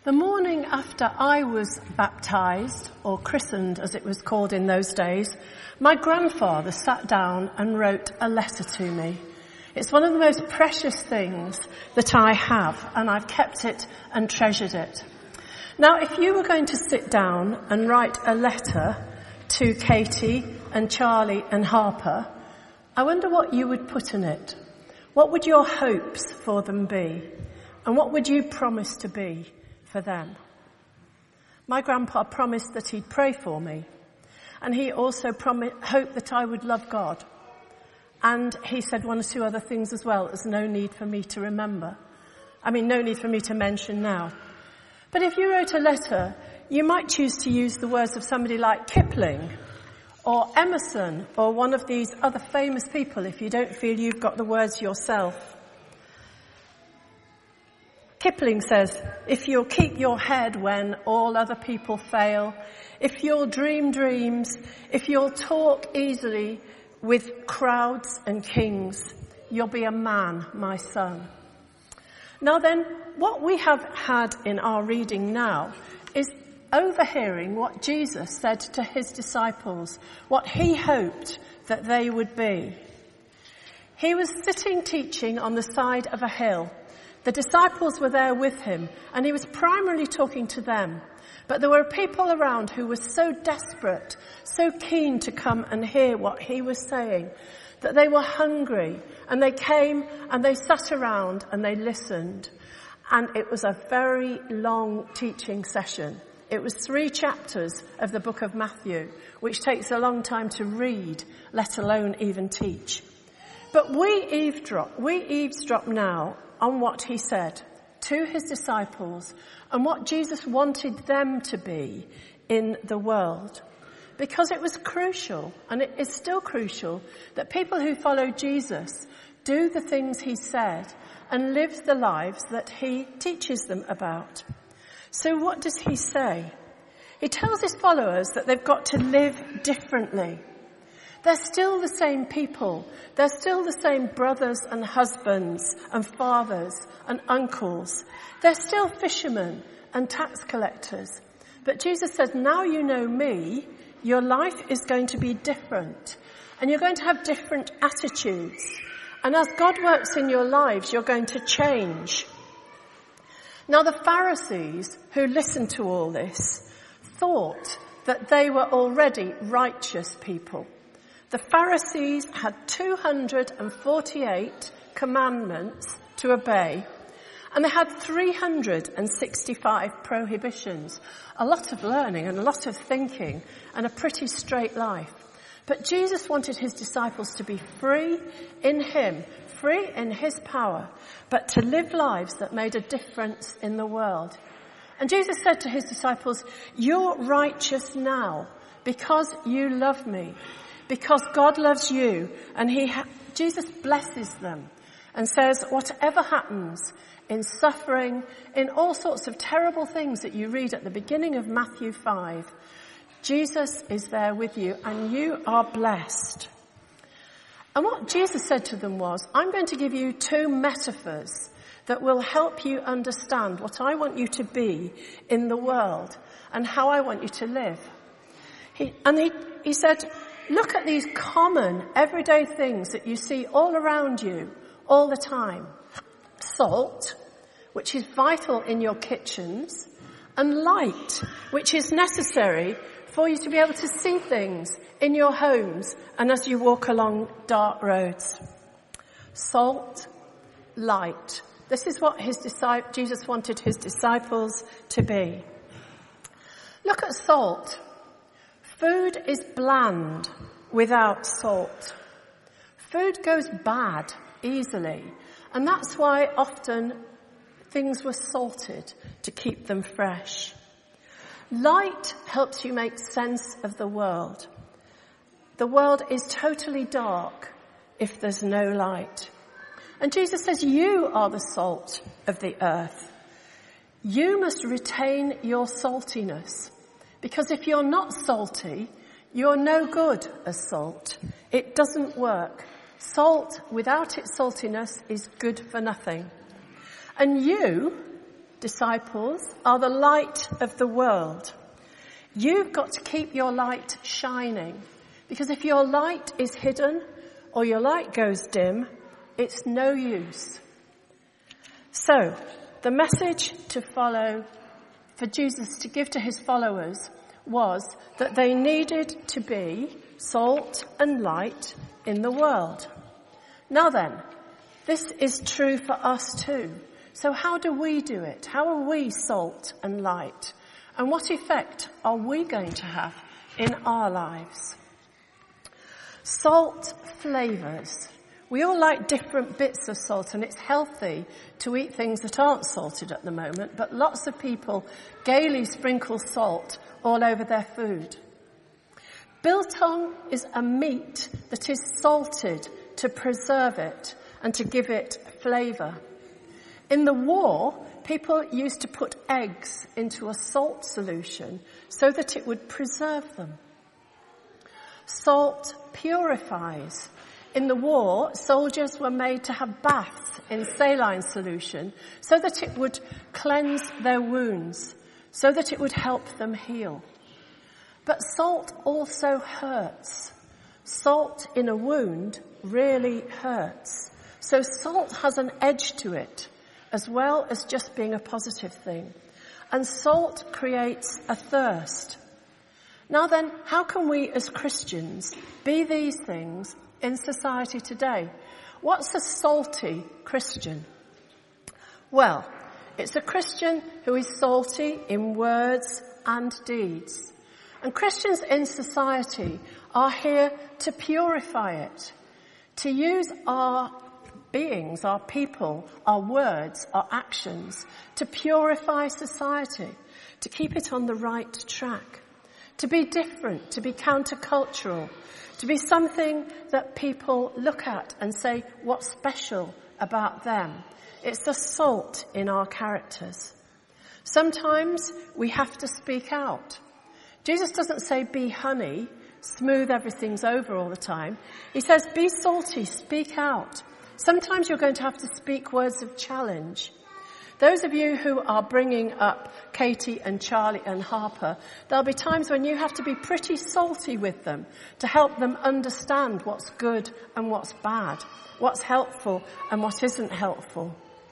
The morning after I was baptised, or christened as it was called in those days, my grandfather sat down and wrote a letter to me. It's one of the most precious things that I have, and I've kept it and treasured it. Now, if you were going to sit down and write a letter to Katie and Charlie and Harper, I wonder what you would put in it. What would your hopes for them be? And what would you promise to be for them? My grandpa promised that he'd pray for me, and he also hoped that I would love God. And he said one or two other things as well. There's no need for me to no need for me to mention now. But if you wrote a letter, you might choose to use the words of somebody like Kipling or Emerson or one of these other famous people if you don't feel you've got the words yourself. Kipling says, if you'll keep your head when all other people fail, if you'll dream dreams, if you'll talk easily with crowds and kings, you'll be a man, my son. Now then, what we have had in our reading now is overhearing what Jesus said to his disciples, what he hoped that they would be. He was sitting teaching on the side of a hill. The disciples were there with him, and he was primarily talking to them. But there were people around who were so desperate, so keen to come and hear what he was saying, that they were hungry, and they came and they sat around and they listened. And it was a very long teaching session. It was 3 chapters of the book of Matthew, which takes a long time to read, let alone even teach. But we eavesdrop now on what he said to his disciples and what Jesus wanted them to be in the world. Because it was crucial, and it is still crucial, that people who follow Jesus do the things he said and live the lives that he teaches them about. So what does he say? He tells his followers that they've got to live differently. They're still the same people. They're still the same brothers and husbands and fathers and uncles. They're still fishermen and tax collectors. But Jesus says, now you know me, your life is going to be different. And you're going to have different attitudes. And as God works in your lives, you're going to change. Now the Pharisees who listened to all this thought that they were already righteous people. The Pharisees had 248 commandments to obey, and they had 365 prohibitions. A lot of learning and a lot of thinking and a pretty straight life. But Jesus wanted his disciples to be free in him, free in his power, but to live lives that made a difference in the world. And Jesus said to his disciples, you're righteous now because you love me. Because God loves you, and Jesus blesses them and says, whatever happens in suffering, in all sorts of terrible things that you read at the beginning of Matthew 5, Jesus is there with you, and you are blessed. And what Jesus said to them was, I'm going to give you 2 metaphors that will help you understand what I want you to be in the world and how I want you to live. He said, look at these common, everyday things that you see all around you, all the time. Salt, which is vital in your kitchens, and light, which is necessary for you to be able to see things in your homes and as you walk along dark roads. Salt, light. This is what Jesus wanted his disciples to be. Look at salt. Food is bland without salt. Food goes bad easily, and that's why often things were salted to keep them fresh. Light helps you make sense of the world. The world is totally dark if there's no light. And Jesus says, you are the salt of the earth. You must retain your saltiness. Because if you're not salty, you're no good as salt. It doesn't work. Salt, without its saltiness, is good for nothing. And you disciples, are the light of the world. You've got to keep your light shining, because if your light is hidden or your light goes dim, it's no use. So, the message to follow, for Jesus to give to his followers, was that they needed to be salt and light in the world. Now then, this is true for us too. So how do we do it? How are we salt and light? And what effect are we going to have in our lives? Salt flavours. We all like different bits of salt, and it's healthy to eat things that aren't salted at the moment, but lots of people gaily sprinkle salt all over their food. Biltong is a meat that is salted to preserve it and to give it flavour. In the war, people used to put eggs into a salt solution so that it would preserve them. Salt purifies. In the war, soldiers were made to have baths in saline solution so that it would cleanse their wounds, so that it would help them heal. But salt also hurts. Salt in a wound really hurts. So salt has an edge to it, as well as just being a positive thing. And salt creates a thirst. Now then, how can we as Christians be these things in society today? What's a salty Christian? Well, it's a Christian who is salty in words and deeds. And Christians in society are here to purify it, to use our beings, our people, our words, our actions, to purify society, to keep it on the right track, to be different, to be countercultural, to be something that people look at and say, what's special about them? It's the salt in our characters. Sometimes we have to speak out. Jesus doesn't say be honey, smooth everything's over all the time. He says be salty, speak out. Sometimes you're going to have to speak words of challenge. Those of you who are bringing up Katie and Charlie and Harper, there'll be times when you have to be pretty salty with them to help them understand what's good and what's bad, what's helpful and what isn't helpful.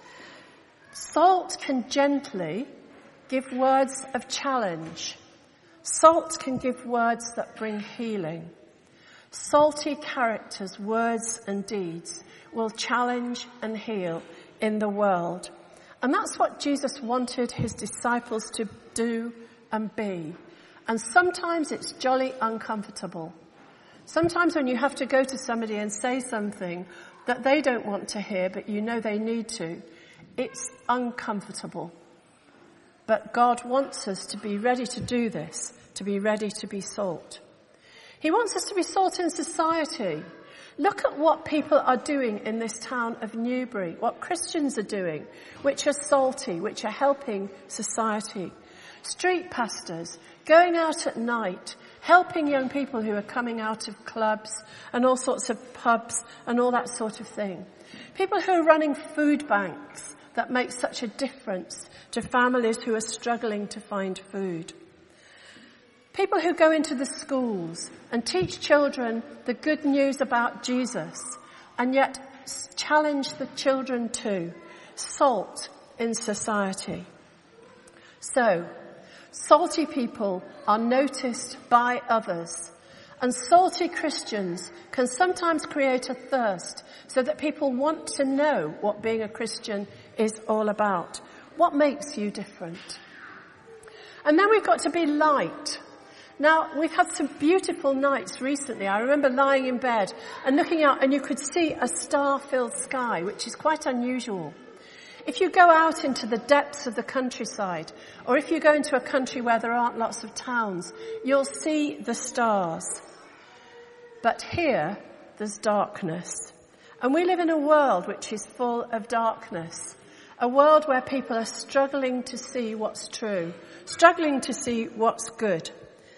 Salt can gently give words of challenge. Salt can give words that bring healing. Salty characters, words and deeds will challenge and heal in the world. And that's what Jesus wanted his disciples to do and be. And sometimes it's jolly uncomfortable. Sometimes when you have to go to somebody and say something that they don't want to hear, but you know they need to, it's uncomfortable. But God wants us to be ready to do this, to be ready to be salt. He wants us to be salt in society. Look at what people are doing in this town of Newbury, what Christians are doing, which are salty, which are helping society. Street pastors, going out at night, helping young people who are coming out of clubs and all sorts of pubs and all that sort of thing. People who are running food banks that make such a difference to families who are struggling to find food. People who go into the schools and teach children the good news about Jesus and yet challenge the children too. Salt in society. So, salty people are noticed by others, and salty Christians can sometimes create a thirst so that people want to know what being a Christian is all about. What makes you different? And then we've got to be light. Now, we've had some beautiful nights recently. I remember lying in bed and looking out and you could see a star-filled sky, which is quite unusual. If you go out into the depths of the countryside, or if you go into a country where there aren't lots of towns, you'll see the stars. But here, there's darkness. And we live in a world which is full of darkness. A world where people are struggling to see what's true, struggling to see what's good.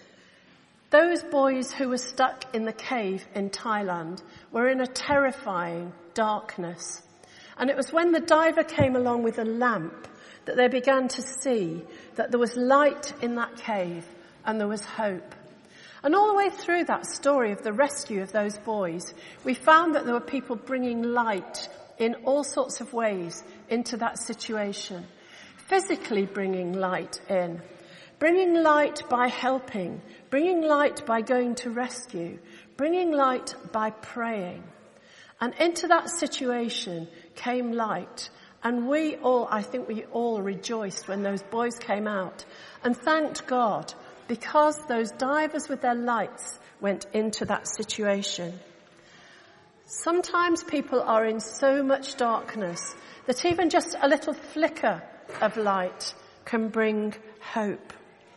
Those boys who were stuck in the cave in Thailand were in a terrifying darkness. And it was when the diver came along with a lamp that they began to see that there was light in that cave and there was hope. And all the way through that story of the rescue of those boys, we found that there were people bringing light in all sorts of ways into that situation. Physically bringing light in. Bringing light by helping. Bringing light by going to rescue. Bringing light by praying. And into that situation came light. And I think we all rejoiced when those boys came out and thanked God because those divers with their lights went into that situation. Sometimes people are in so much darkness that even just a little flicker of light can bring hope.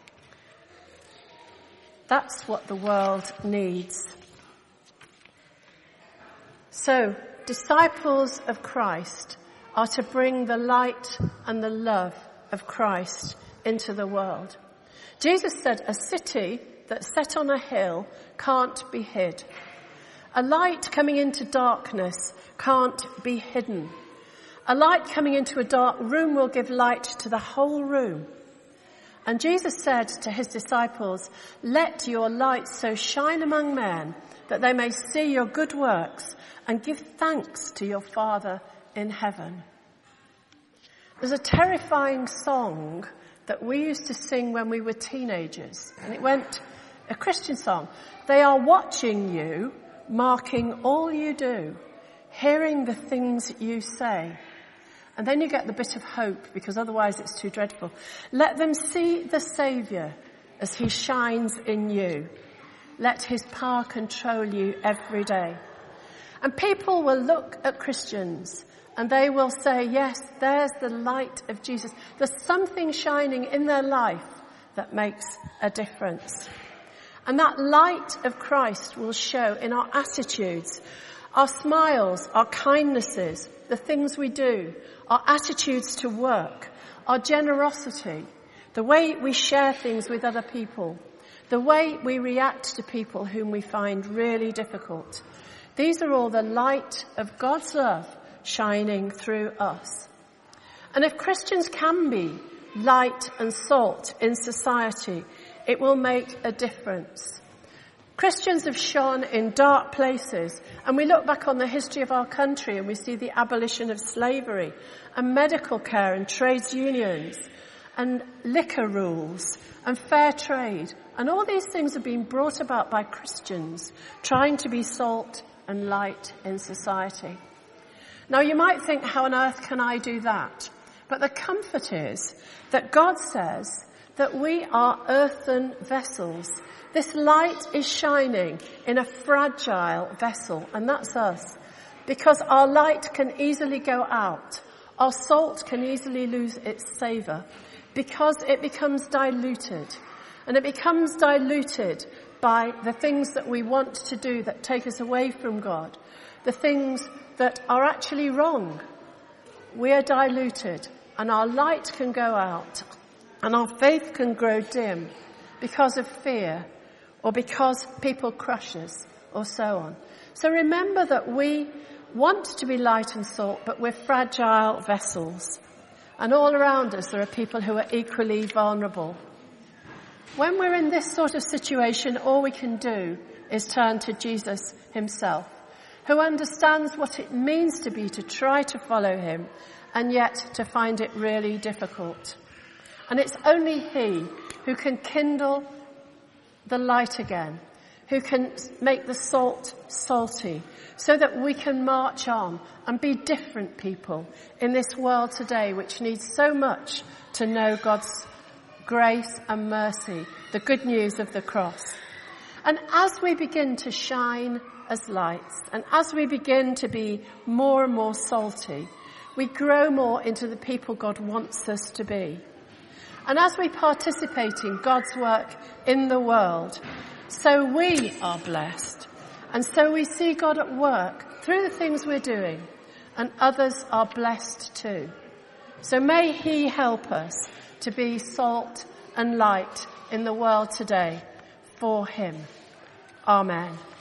That's what the world needs. So, disciples of Christ are to bring the light and the love of Christ into the world. Jesus said a city that's set on a hill can't be hid. A light coming into darkness can't be hidden. A light coming into a dark room will give light to the whole room. And Jesus said to his disciples, "Let your light so shine among men that they may see your good works and give thanks to your Father in heaven." There's a terrifying song that we used to sing when we were teenagers. And it went, a Christian song. They are watching you, marking all you do, hearing the things you say. And then you get the bit of hope, because otherwise it's too dreadful. Let them see the Saviour as he shines in you. Let his power control you every day. And people will look at Christians and they will say, yes, there's the light of Jesus. There's something shining in their life that makes a difference. And that light of Christ will show in our attitudes, our smiles, our kindnesses, the things we do, our attitudes to work, our generosity, the way we share things with other people, the way we react to people whom we find really difficult. These are all the light of God's love shining through us. And if Christians can be light and salt in society, it will make a difference. Christians have shone in dark places, and we look back on the history of our country and we see the abolition of slavery and medical care and trades unions and liquor rules and fair trade. And all these things have been brought about by Christians trying to be salt and light in society. Now you might think, how on earth can I do that? But the comfort is that God says that we are earthen vessels. This light is shining in a fragile vessel, and that's us. Because our light can easily go out. Our salt can easily lose its savour because it becomes diluted. And it becomes diluted by the things that we want to do that take us away from God. The things that are actually wrong. We are diluted and our light can go out and our faith can grow dim because of fear or because people crush us or so on. So remember that we want to be light and salt, but we're fragile vessels. And all around us there are people who are equally vulnerable. When we're in this sort of situation, all we can do is turn to Jesus himself, who understands what it means to try to follow him, and yet to find it really difficult. And it's only he who can kindle the light again, who can make the salt salty, so that we can march on and be different people in this world today, which needs so much to know God's grace and mercy, the good news of the cross. And as we begin to shine as lights, and as we begin to be more and more salty, we grow more into the people God wants us to be. And as we participate in God's work in the world, so we are blessed. And so we see God at work through the things we're doing, and others are blessed too. So may he help us to be salt and light in the world today for him. Amen.